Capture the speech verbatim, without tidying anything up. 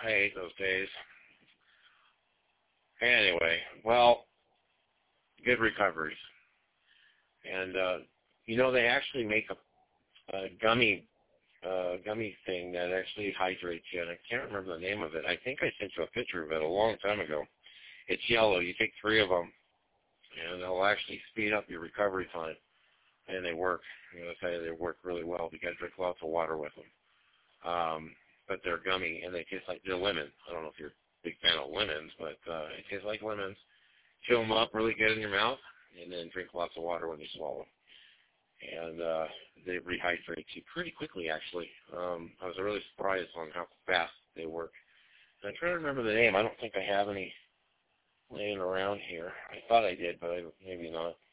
I hate those days. Anyway, well, good recoveries. And, uh, you know, they actually make a, a gummy uh, gummy thing that actually hydrates you, and I can't remember the name of it. I think I sent you a picture of it a long time ago. It's yellow. You take three of them, and they'll actually speed up your recovery time, and they work. I'm going to tell you, they work really well. You got to drink lots of water with them. Um, but they're gummy, and they taste like they're lemon. I don't know if you're a big fan of lemons, but uh, it tastes like lemons. Chew them up really good in your mouth, and then drink lots of water when you swallow. And uh, they rehydrate you pretty quickly, actually. Um, I was really surprised on how fast they work. And I'm trying to remember the name. I don't think I have any laying around here. I thought I did, but I, maybe not.